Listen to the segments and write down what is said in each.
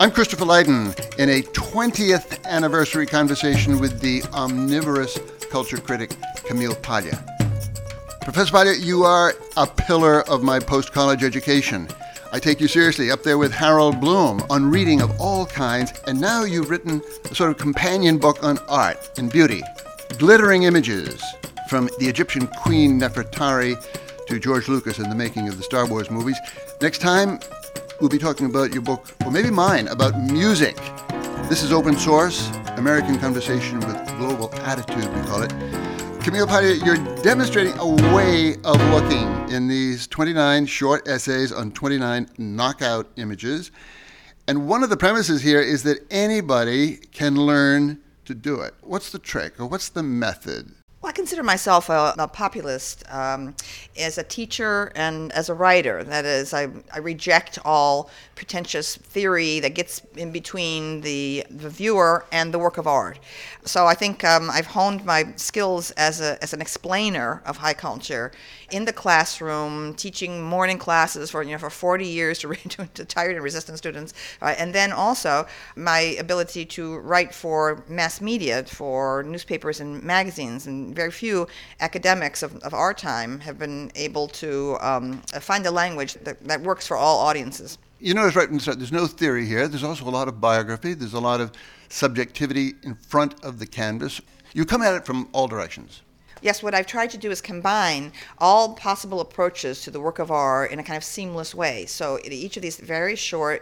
I'm Christopher Lydon in a 20th anniversary conversation with the omnivorous culture critic Camille Paglia. Professor Paglia, you are a pillar of my post-college education. I take you seriously, up there with Harold Bloom on reading of all kinds, and now you've written a sort of companion book on art and beauty. Glittering Images, from the Egyptian Queen Nefertari to George Lucas and the making of the Star Wars movies. Next time, we'll be talking about your book, or maybe mine, about music. This is Open Source, American Conversation with Global Attitude, we call it. Camille Paglia, you're demonstrating a way of looking in these 29 short essays on 29 knockout images. And one of the premises here is that anybody can learn to do it. What's the trick, or what's the method? Well, I consider myself a populist as a teacher and as a writer. That is, I reject all pretentious theory that gets in between the viewer and the work of art. So I think I've honed my skills as an explainer of high culture in the classroom, teaching morning classes for 40 years to tired and resistant students, and then also my ability to write for mass media, for newspapers and magazines. And very few academics of our time have been able to find a language that works for all audiences. You notice right from the start, there's no theory here. There's also a lot of biography. There's a lot of subjectivity in front of the canvas. You come at it from all directions. Yes, what I've tried to do is combine all possible approaches to the work of art in a kind of seamless way. So each of these very short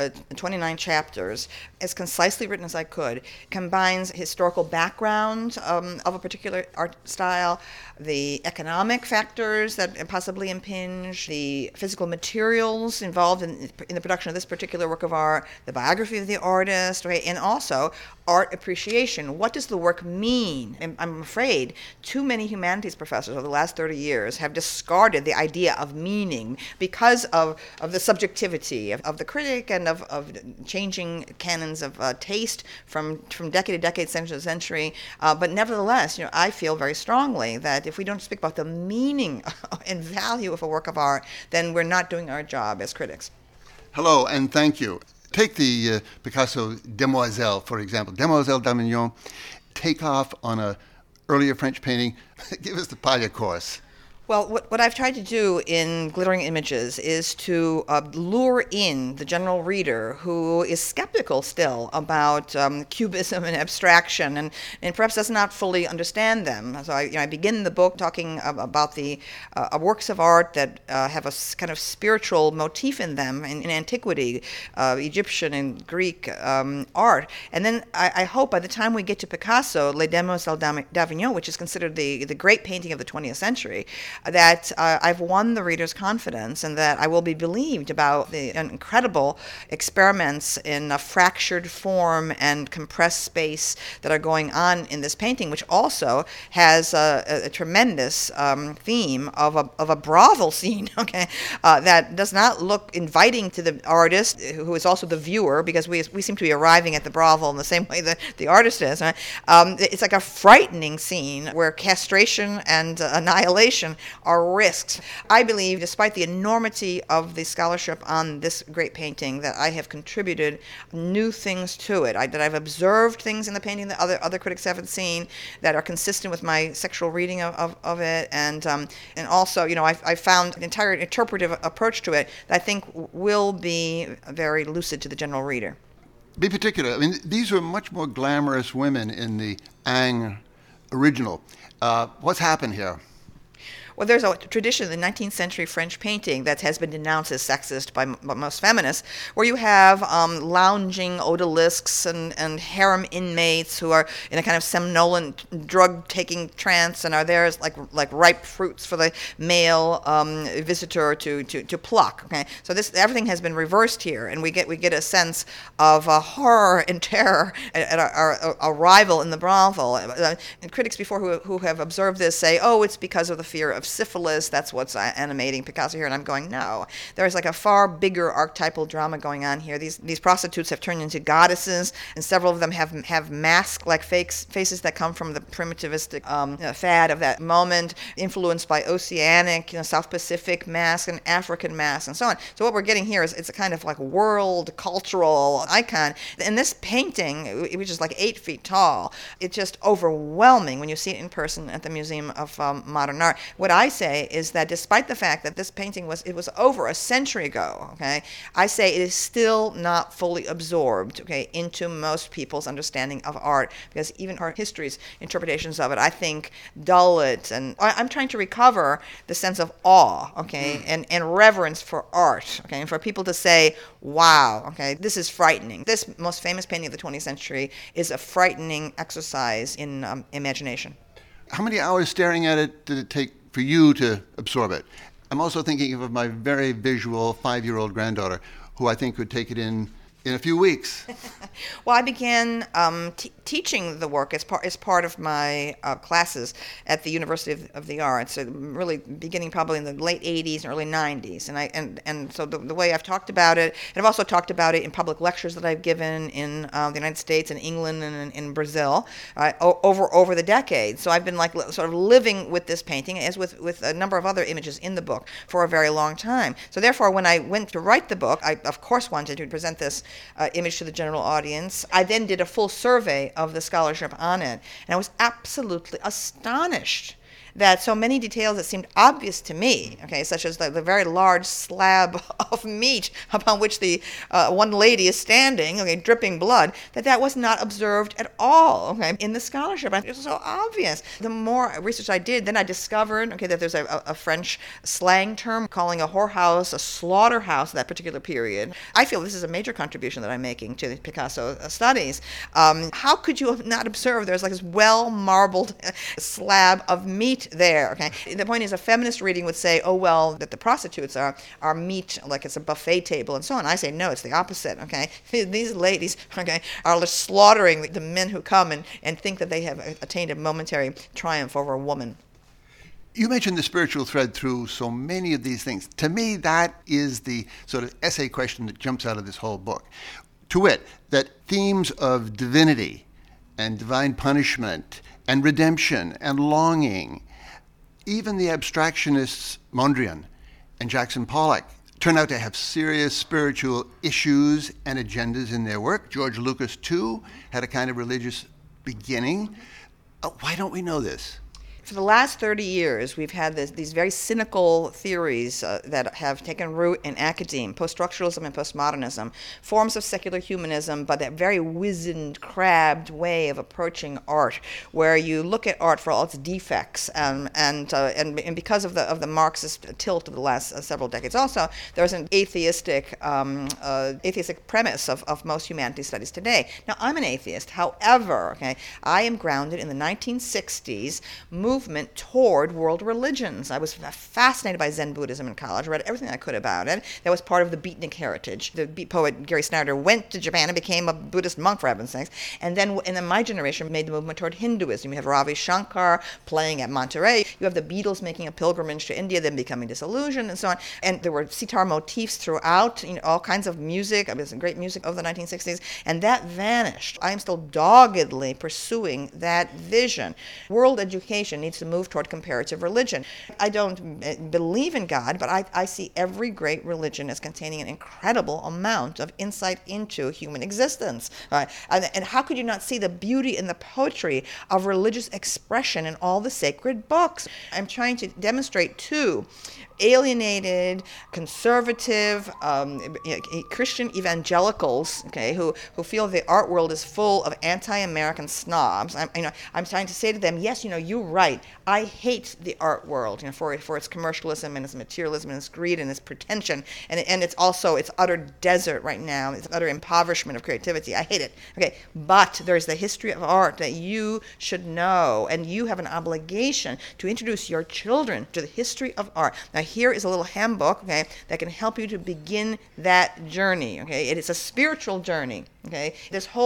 29 chapters, as concisely written as I could, combines historical background of a particular art style, the economic factors that possibly impinge, the physical materials involved in the production of this particular work of art, the biography of the artist, right, and also art appreciation. What does the work mean? And I'm afraid too many humanities professors over the last 30 years have discarded the idea of meaning because of the subjectivity of the critic and of changing canons of taste from decade to decade, century to century. But nevertheless, I feel very strongly that if we don't speak about the meaning and value of a work of art, then we're not doing our job as critics. Hello, and thank you. Take the Picasso Demoiselle, for example. Demoiselle d'Avignon, take off on a earlier French painting. Give us the Paglia course. Well, what I've tried to do in Glittering Images is to lure in the general reader who is skeptical still about cubism and abstraction and perhaps does not fully understand them. So I begin the book talking about the works of art that have a kind of spiritual motif in them in antiquity, Egyptian and Greek art. And then I hope by the time we get to Picasso, Les Demoiselles d'Avignon, which is considered the great painting of the 20th century, that I've won the reader's confidence and that I will be believed about the incredible experiments in a fractured form and compressed space that are going on in this painting, which also has a tremendous theme of a brothel scene, okay, that does not look inviting to the artist, who is also the viewer, because we seem to be arriving at the brothel in the same way that the artist is. Right? It's like a frightening scene where castration and annihilation are risks. I believe, despite the enormity of the scholarship on this great painting, that I have contributed new things to it, that I've observed things in the painting that other critics haven't seen that are consistent with my sexual reading of it, and also, I found an entire interpretive approach to it that I think will be very lucid to the general reader. Be particular. I mean, these are much more glamorous women in the Ingres original. What's happened here? Well, there's a tradition in the 19th century French painting that has been denounced as sexist by most feminists, where you have lounging odalisques and harem inmates who are in a kind of somnolent, drug-taking trance and are there as like ripe fruits for the male visitor to pluck. Okay, so everything has been reversed here, and we get a sense of horror and terror at our arrival in the brothel. And critics before who have observed this say, oh, it's because of the fear of syphilis. That's what's animating Picasso here. And I'm going, no, there's like a far bigger archetypal drama going on here. These prostitutes have turned into goddesses, and several of them have mask-like faces that come from the primitivistic fad of that moment, influenced by oceanic, South Pacific masks and African masks and so on. So what we're getting here is it's a kind of like world cultural icon. And this painting, which is like 8 feet tall, it's just overwhelming when you see it in person at the Museum of Modern Art. What I say is that despite the fact that this painting was over a century ago, okay, I say it is still not fully absorbed, okay, into most people's understanding of art, because even art history's interpretations of it, I think, dull it. And I'm trying to recover the sense of awe, okay, and reverence for art, okay, and for people to say, wow, okay, this is frightening. This most famous painting of the 20th century is a frightening exercise in imagination. How many hours staring at it did it take for you to absorb it? I'm also thinking of my very visual 5-year-old granddaughter, who I think would take it in a few weeks. Well, I began teaching the work as part of my classes at the University of the Arts, really beginning probably in the late 80s and early 90s. And so the way I've talked about it, and I've also talked about it in public lectures that I've given in the United States and England and in Brazil over the decades. So I've been like sort of living with this painting, as with a number of other images in the book, for a very long time. So therefore, when I went to write the book, I of course wanted to present this image to the general audience. I then did a full survey of the scholarship on it, and I was absolutely astonished that so many details that seemed obvious to me, okay, such as the very large slab of meat upon which the one lady is standing, okay, dripping blood, that was not observed at all, okay, in the scholarship. It was so obvious. The more research I did, then I discovered, okay, that there's a French slang term calling a whorehouse a slaughterhouse at that particular period. I feel this is a major contribution that I'm making to the Picasso studies. How could you have not observed there's like this well-marbled slab of meat there, okay? The point is, a feminist reading would say, oh, well, that the prostitutes are meat, like it's a buffet table and so on. I say, no, it's the opposite, okay? These ladies, okay, are slaughtering the men who come and think that they have attained a momentary triumph over a woman. You mentioned the spiritual thread through so many of these things. To me, that is the sort of essay question that jumps out of this whole book. To wit, that themes of divinity and divine punishment and redemption and longing, even the abstractionists Mondrian and Jackson Pollock turn out to have serious spiritual issues and agendas in their work. George Lucas, too, had a kind of religious beginning. Why don't we know this? For the last 30 years, we've had these very cynical theories that have taken root in academe, post-structuralism and postmodernism, forms of secular humanism, but that very wizened, crabbed way of approaching art, where you look at art for all its defects, and because of the Marxist tilt of the last several decades, also there's an atheistic premise of most humanities studies today. Now, I'm an atheist. However, okay, I am grounded in the 1960s movement toward world religions. I was fascinated by Zen Buddhism in college. I read everything I could about it. That was part of the beatnik heritage. The beat poet Gary Snyder went to Japan and became a Buddhist monk, for heaven's sakes. And then my generation made the movement toward Hinduism. You have Ravi Shankar playing at Monterey. You have the Beatles making a pilgrimage to India, then becoming disillusioned, and so on. And there were sitar motifs throughout, all kinds of music. I mean, some great music of the 1960s. And that vanished. I am still doggedly pursuing that vision. World education needs to move toward comparative religion. I don't believe in God, but I see every great religion as containing an incredible amount of insight into human existence. And how could you not see the beauty and the poetry of religious expression in all the sacred books? I'm trying to demonstrate, too, alienated, conservative, Christian evangelicals, okay, who feel the art world is full of anti-American snobs. I'm trying to say to them, yes, you're right. I hate the art world, for its commercialism and its materialism and its greed and its pretension, and it's also its utter desert right now, its utter impoverishment of creativity. I hate it. Okay, but there's the history of art that you should know, and you have an obligation to introduce your children to the history of art. Now, here is a little handbook, okay, that can help you to begin that journey, okay? It is a spiritual journey, okay? This whole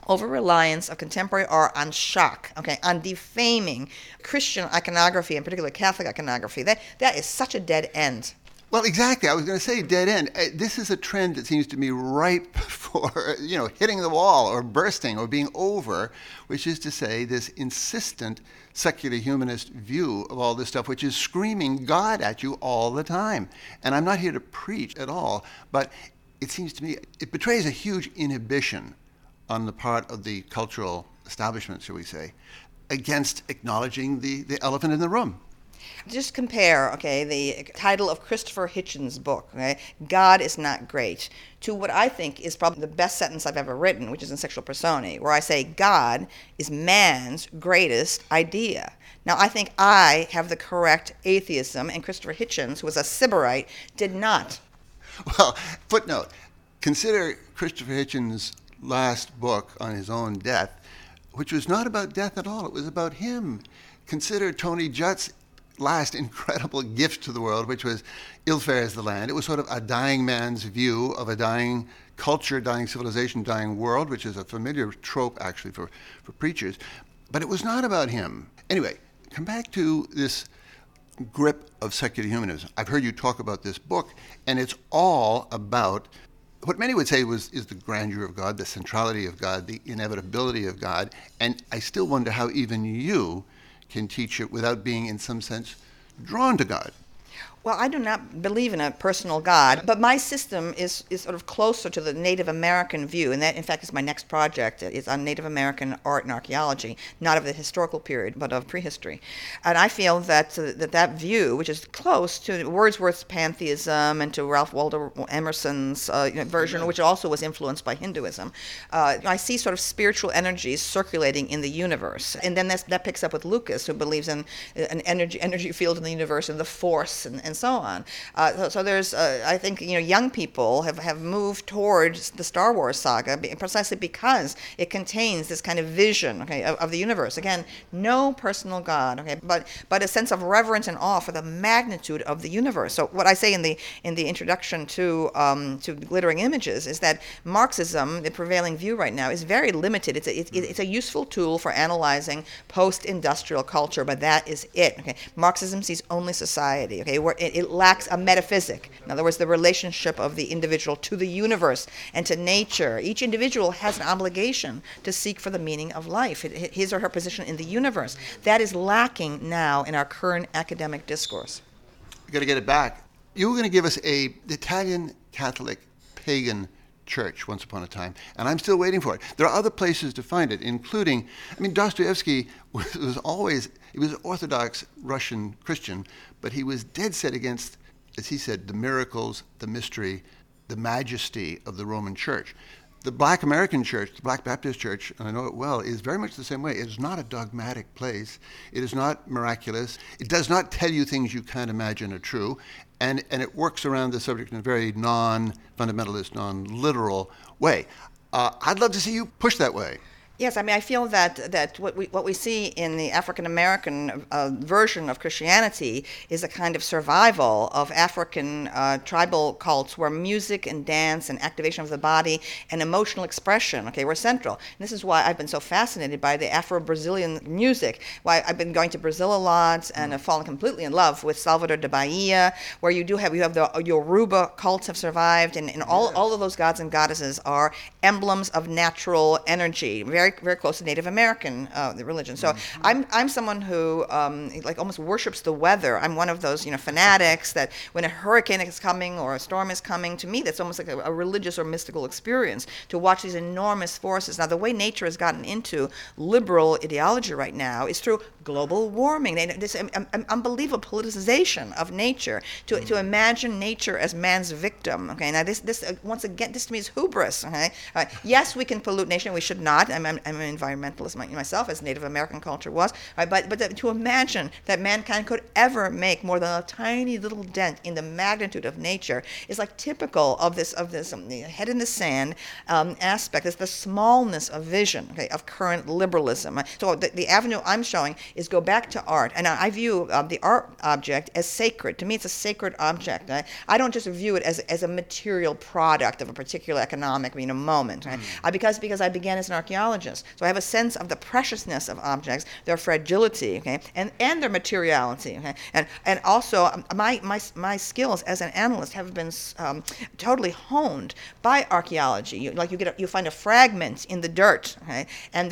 over-reliance of contemporary art on shock, okay, on defaming Christian iconography, in particular Catholic iconography. That is such a dead end. Well, exactly. I was going to say dead end. This is a trend that seems to me ripe for, hitting the wall or bursting or being over, which is to say this insistent secular humanist view of all this stuff, which is screaming God at you all the time. And I'm not here to preach at all, but it seems to me it betrays a huge inhibition on the part of the cultural establishment, shall we say, against acknowledging the elephant in the room. Just compare, okay, the title of Christopher Hitchens' book, okay, God is Not Great, to what I think is probably the best sentence I've ever written, which is in Sexual Personae, where I say God is man's greatest idea. Now, I think I have the correct atheism, and Christopher Hitchens, who was a Sybarite, did not. Well, footnote, consider Christopher Hitchens' last book on his own death, which was not about death at all. It was about him. Consider Tony Judd's last incredible gift to the world, which was Ill Fares the Land. It was sort of a dying man's view of a dying culture, dying civilization, dying world, which is a familiar trope actually for preachers. But it was not about him. Anyway, come back to this grip of secular humanism. I've heard you talk about this book, and it's all about what many would say is the grandeur of God, the centrality of God, the inevitability of God. And I still wonder how even you can teach it without being, in some sense, drawn to God. Well, I do not believe in a personal God, but my system is sort of closer to the Native American view, and that, in fact, is my next project. It's on Native American art and archaeology, not of the historical period, but of prehistory. And I feel that that view, which is close to Wordsworth's pantheism and to Ralph Waldo Emerson's version, which also was influenced by Hinduism, I see sort of spiritual energies circulating in the universe. And then that picks up with Lucas, who believes in an energy field in the universe and the force and so on. So there's, I think, young people have moved towards the Star Wars saga precisely because it contains this kind of vision, okay, of the universe. Again, no personal God, okay, but a sense of reverence and awe for the magnitude of the universe. So what I say in the introduction to Glittering Images is that Marxism, the prevailing view right now, is very limited. It's a useful tool for analyzing post-industrial culture, but that is it. Okay, Marxism sees only society, okay, where it lacks a metaphysic. In other words, the relationship of the individual to the universe and to nature. Each individual has an obligation to seek for the meaning of life, his or her position in the universe. That is lacking now in our current academic discourse. We've got to get it back. You were going to give us the Italian Catholic pagan church once upon a time, and I'm still waiting for it. There are other places to find it, including, Dostoevsky was always, he was Orthodox Russian Christian, but he was dead set against, as he said, the miracles, the mystery, the majesty of the Roman Church. The Black American Church, the Black Baptist Church, and I know it well, is very much the same way. It is not a dogmatic place. It is not miraculous. It does not tell you things you can't imagine are true. And it works around the subject in a very non-fundamentalist, non-literal way. I'd love to see you push that way. Yes, I feel that what we see in the African American version of Christianity is a kind of survival of African tribal cults where music and dance and activation of the body and emotional expression, okay, were central. And this is why I've been so fascinated by the Afro-Brazilian music. Why I've been going to Brazil a lot and have fallen completely in love with Salvador da Bahia, where you have the Yoruba cults have survived, and all of those gods and goddesses are emblems of natural energy, very close to Native American religion. So I'm someone who almost worships the weather. I'm one of those fanatics that when a hurricane is coming or a storm is coming, to me that's almost like a religious or mystical experience to watch these enormous forces. Now the way nature has gotten into liberal ideology right now is through global warming. This unbelievable politicization of nature to imagine nature as man's victim. Okay, now this once again, this to me is hubris. Okay, yes, we can pollute nature. We should not. I'm I'm an environmentalist myself, as Native American culture was, right? But to imagine that mankind could ever make more than a tiny little dent in the magnitude of nature is like typical of this head in the sand aspect. It's the smallness of vision, okay, of current liberalism. So the avenue I'm showing is go back to art, and I view the art object as sacred. To me, it's a sacred object. I don't just view it as a material product of a particular economic moment, right? Because I began as an archaeologist, so I have a sense of the preciousness of objects, their fragility, okay, and their materiality, okay, and also my skills as an analyst have been totally honed by archaeology. You find a fragment in the dirt, okay, and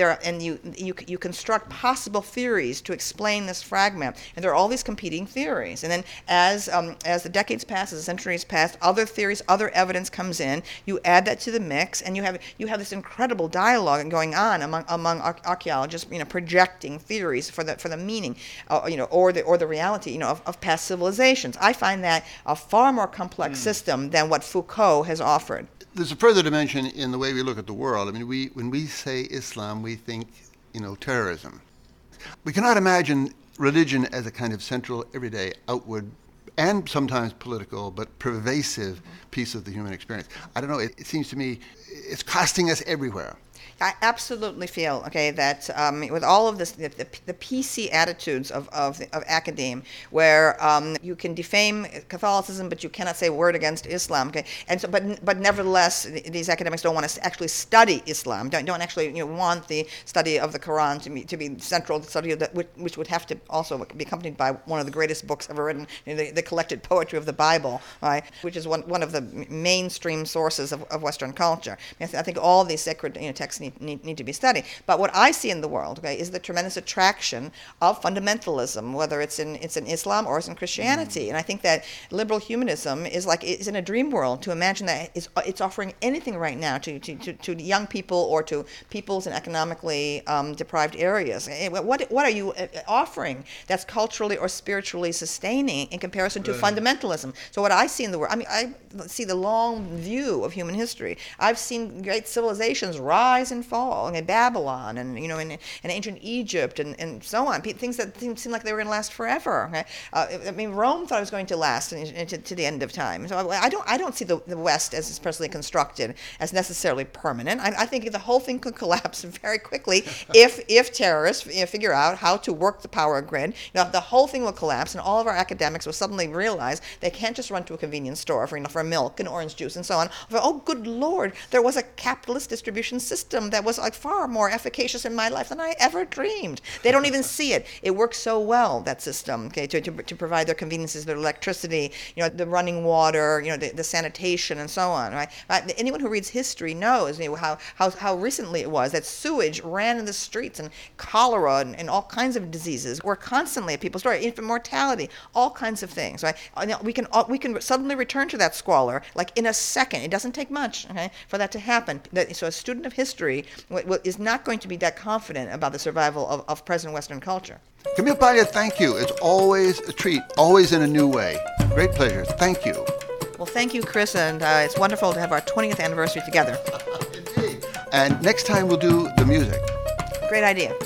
you construct possible theories to explain this fragment, and there are all these competing theories, and then as the decades pass, as the centuries pass, other theories, other evidence comes in. You add that to the mix, and you have this incredible dialogue going on among archaeologists, projecting theories for the meaning, or the reality, of past civilizations. I find that a far more complex system than what Foucault has offered. There's a further dimension in the way we look at the world. I mean, when we say Islam, we think, terrorism. We cannot imagine religion as a kind of central, everyday, outward, and sometimes political, but pervasive piece of the human experience. I don't know, it seems to me it's costing us everywhere. I absolutely feel, okay, that with all of this, the PC attitudes of academe, where you can defame Catholicism, but you cannot say a word against Islam, okay, and so, but nevertheless, these academics don't want to actually study Islam, don't actually want the study of the Quran to be central, the study of which would have to also be accompanied by one of the greatest books ever written, the collected poetry of the Bible, right, which is one of the mainstream sources of Western culture. I think all these sacred texts need to be studied. But what I see in the world, okay, is the tremendous attraction of fundamentalism, whether it's in Islam or it's in Christianity. And I think that liberal humanism is in a dream world to imagine that it's offering anything right now to young people or to peoples in economically deprived areas. What are you offering that's culturally or spiritually sustaining in comparison to fundamentalism? So what I see in the world, I see the long view of human history. I've seen great civilizations rise and fall, Babylon and ancient Egypt and so on, things that seem like they were going to last forever. Okay? Rome thought it was going to last to the end of time. So I don't see the West as presently constructed as necessarily permanent. I think the whole thing could collapse very quickly if terrorists figure out how to work the power grid. The whole thing will collapse, and all of our academics will suddenly realize they can't just run to a convenience store for milk and orange juice and so on. Oh, good Lord, there was a capitalist distribution system that was far more efficacious in my life than I ever dreamed. They don't even see it. It works so well, that system, okay, to provide their conveniences, their electricity, the running water, the sanitation and so on, right? Anyone who reads history knows how recently it was that sewage ran in the streets, and cholera and all kinds of diseases were constantly at people's door, infant mortality, all kinds of things, right? We can suddenly return to that squalor in a second. It doesn't take much, okay, for that to happen. So a student of history is not going to be that confident about the survival of present Western culture. Camille Paglia, thank you. It's always a treat, always in a new way. Great pleasure. Thank you. Well, thank you, Chris, and it's wonderful to have our 20th anniversary together. Indeed. And next time we'll do the music. Great idea.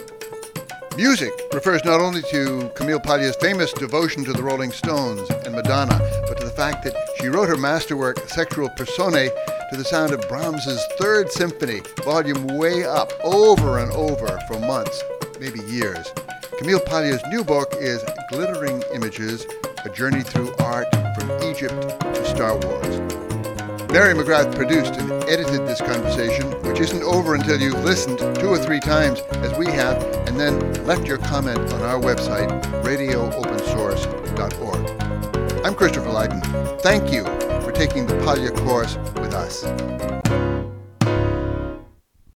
Music refers not only to Camille Paglia's famous devotion to the Rolling Stones and Madonna, but to the fact that she wrote her masterwork, Sexual Personae, to the sound of Brahms's Third Symphony, volume way up, over and over for months, maybe years. Camille Paglia's new book is Glittering Images, A Journey Through Art from Egypt to Star Wars. Mary McGrath produced and edited this conversation, which isn't over until you've listened 2 or 3 times, as we have, and then left your comment on our website, radioopensource.org. I'm Christopher Lydon. Thank you for taking the Paglia course with us.